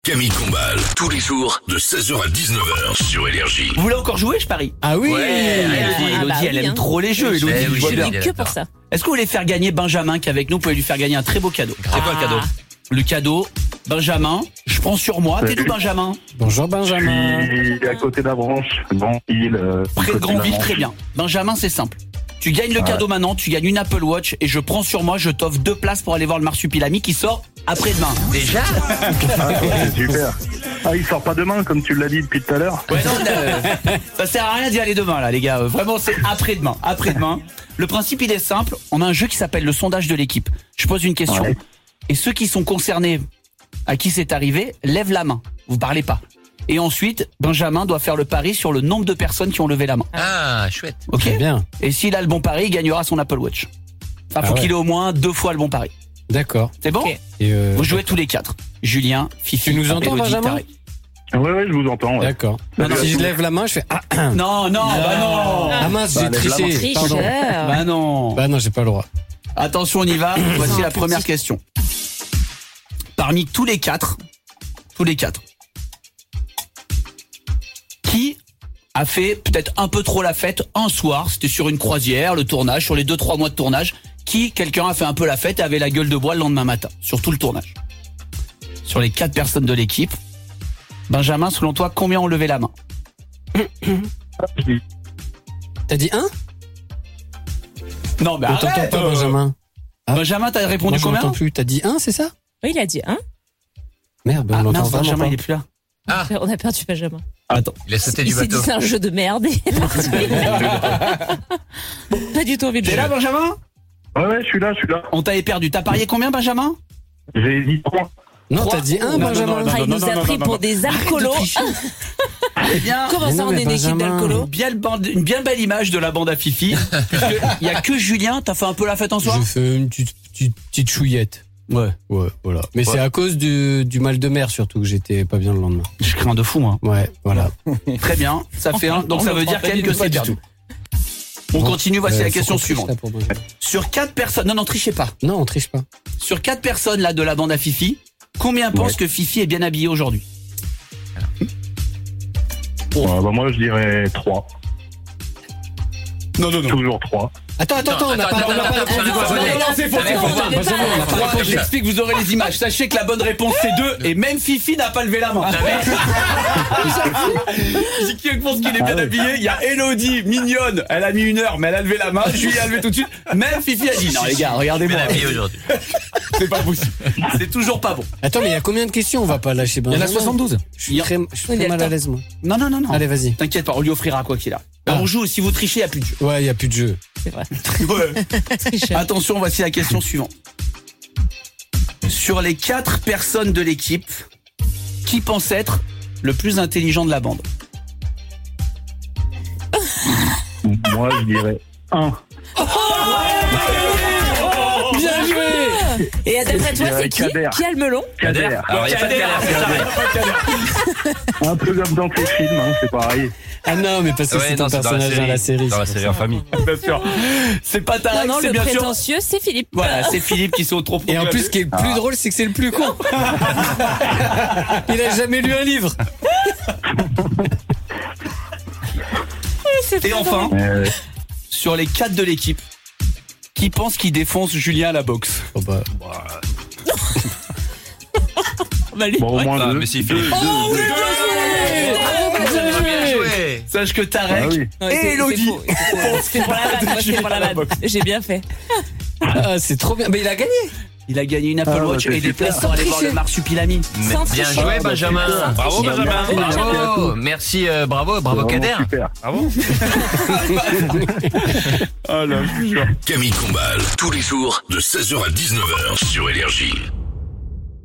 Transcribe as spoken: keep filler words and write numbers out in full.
Camille Combal, tous les jours de seize heures à dix-neuf heures sur Énergie. Vous voulez encore jouer, je parie? Ah oui. Ouais, Elodie, Ah bah Elodie, elle oui, aime hein. trop les jeux. Elodie, Eh oui, je vois j'ai bien. bien. Que pour ça. Est-ce que vous voulez faire gagner Benjamin qui est avec nous? Vous pouvez lui faire gagner un très beau cadeau. C'est quoi le cadeau? Le cadeau, Benjamin, je prends sur moi. T'es d'où, Benjamin? Bonjour Benjamin. Il est à côté d'Avranches, Grand-Île. Euh, Près de côté Grandville, d'Avranches. très bien. Benjamin, c'est simple. Tu gagnes le Ouais. cadeau maintenant, tu gagnes une Apple Watch et je prends sur moi, je t'offre deux places pour aller voir le Marsupilami qui sort après-demain. Déjà? Ah, c'est super. Ah, il sort pas demain, comme tu l'as dit depuis tout à l'heure. Ouais, non, euh, ça sert à rien d'y aller demain, là, les gars. Vraiment, c'est après-demain. Après-demain. Le principe, il est simple. On a un jeu qui s'appelle le sondage de l'équipe. Je pose une question. Ouais. Et ceux qui sont concernés, à qui c'est arrivé, lèvent la main. Vous parlez pas. Et ensuite, Benjamin doit faire le pari sur le nombre de personnes qui ont levé la main. Ah, chouette. Ok? Très bien. Et s'il a le bon pari, il gagnera son Apple Watch. Enfin, faut Ah ouais. qu'il ait au moins deux fois le bon pari. D'accord. C'est bon? Ok. Et euh, Vous jouez tous les quatre. Julien, Fifi, Tu nous entends, Elodie, Benjamin Tarek. Ouais, ouais, je vous entends. Ouais. D'accord. Non, non, si tu- je lève la main, je fais ah, ah. Non, non, bah non. Ah mince, Bah, j'ai lève la triché. Pardon. Tricheur. Bah non. Bah non, j'ai pas le droit. Attention, on y va. Voici Non, la petit. première question. Parmi tous les quatre, tous les quatre, qui a fait peut-être un peu trop la fête un soir? C'était sur une croisière, le tournage, sur les deux trois mois de tournage. Qui, quelqu'un a fait un peu la fête et avait la gueule de bois le lendemain matin, sur tout le tournage? Sur les quatre personnes de l'équipe, Benjamin, selon toi, combien ont levé la main? T'as dit un? Non, mais On t'entend arrête, pas, euh, Benjamin. Ah. Benjamin, t'as répondu Moi, je combien? m'entends plus. T'as dit un, c'est ça? Oui, il a dit un. Merde, ben, Ah, on l'entend mince, vraiment Benjamin, pas. il est plus là. Ah. On a perdu Benjamin. Attends. Il a sauté Il du s'est dit bateau. c'est un jeu de merde. et il est parti. Pas du tout envie de T'es jouer. là, Benjamin? Ouais, ouais, je suis là, je suis là. On t'avait perdu. T'as parié combien, Benjamin? J'ai dit trois. Non, Trois. t'as dit un, Non, non, Benjamin. non, Ah, il nous a pris pour des alcoolos. Eh bien, Comment Mais ça, non, on mais est une équipe Benjamin. d'alcoolos? bien le bande- une bien belle image de la bande à Fifi. Il y a que Julien. T'as fait un peu la fête en soir? Je fais une petite, petite, petite chouillette. Ouais. Ouais, voilà. Mais Ouais. c'est à cause du, du mal de mer surtout que j'étais pas bien le lendemain. Je crains de fou, moi. Ouais, voilà. Très bien. Ça fait un. Donc ça veut dire quand même que c'est perdu. On continue. Voici Euh, la faut question qu'on triche, suivante. là, pour Benjamin. Sur quatre personnes. Non, non, trichez pas. Non, on triche pas. Sur quatre personnes là de la bande à Fifi, combien pensent que Fifi est bien habillée aujourd'hui? Ouais, bah, moi, je dirais trois. Non, non, Toujours trois. Attends, attends, attends, on n'a attends, pas, on n'a attends, pas attends, répondu. attends, Benjamin. attends, Non, c'est faux, c'est faux. Attends, Benjamin, on n'a pas Trois, répondu. je t'explique, vous aurez les images. Sachez que la bonne réponse c'est deux et même Fifi n'a pas levé la main. Si qui pense qu'il est bien Ah ouais. habillé, il y a Elodie, mignonne, elle a mis une heure mais elle a levé la main, Julie a levé tout de suite. Même Fifi a dit non les gars, regardez-moi. Bien habillé aujourd'hui. C'est pas possible. C'est toujours pas bon. Attends, mais il y a combien de questions? On va pas lâcher Benjamin. soixante-douze. Je suis très, je suis très Il y a mal le à temps. l'aise, moi. Non non non non. Allez, vas-y. T'inquiète pas, on lui offrira quoi qu'il a. Ah. On joue, si vous trichez, il n'y a plus de jeu. Ouais, il y a plus de jeu. C'est vrai. Ouais. Tricheur. Attention, voici la question suivante. Sur les quatre personnes de l'équipe, qui pense être le plus intelligent de la bande? Moi, je dirais un. Bien joué! Et d'après toi, c'est qui? Kader. Qui a le melon? Kader. Alors, il n'y a pas de galère. Un peu comme dans tes films, hein, c'est pareil. Ah non, mais parce que Ouais, c'est ton non, c'est dans la personnage dans la série. Dans la c'est série pour en ça. famille. Bien sûr. C'est pas Non, Tarek, non, c'est le bien sûr. prétentieux, c'est Philippe. Voilà, c'est Philippe qui sont trop Et en plus, ce qui est le plus drôle, c'est que c'est le plus con. Il a jamais lu un livre. C'est Et trop enfin, Euh, sur les quatre de l'équipe, qui pense qu'il défonce Julien à la boxe? Oh bah. drôle. Bah, lui, bon, au ouais. moins Ah, deux. mais c'est Deux, Philippe. deux, Oh, oui, deux. bien joué. Bien joué. Sache que Tarek Ah oui. Ouais, c'est- et c'est Elodie faux, c'est faux. C'était pour la vanne, moi c'était pour la vanne. J'ai bien fait. Ah, c'est trop bien. Mais il a gagné. il a gagné une Apple Ah, Watch bah, et des c'est places super. pour aller voir le Marsupilami. Mais Sans bien tricher. joué, Ah, bah, Benjamin. super. Bravo, Merci. Benjamin. Merci. Bravo. Merci, euh, bravo, bravo, Vraiment Kader. Super. Bravo. Oh là, Ah, Super. Camille Combal, tous les jours de seize heures à dix-neuf heures sur Énergie.